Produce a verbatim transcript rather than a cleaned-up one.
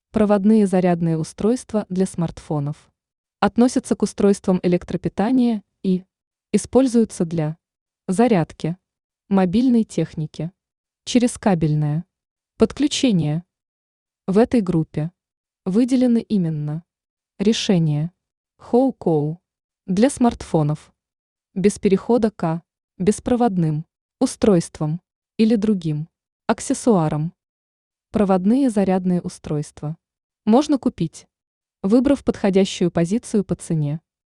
Проводные зарядные устройства для смартфонов относятся к устройствам электропитания и используются для зарядки мобильной техники через кабельное подключение. В этой группе выделены именно решения Хоу-Коу для смартфонов без перехода к беспроводным устройствам или другим аксессуарам. Проводные зарядные устройства можно купить, выбрав подходящую позицию по цене.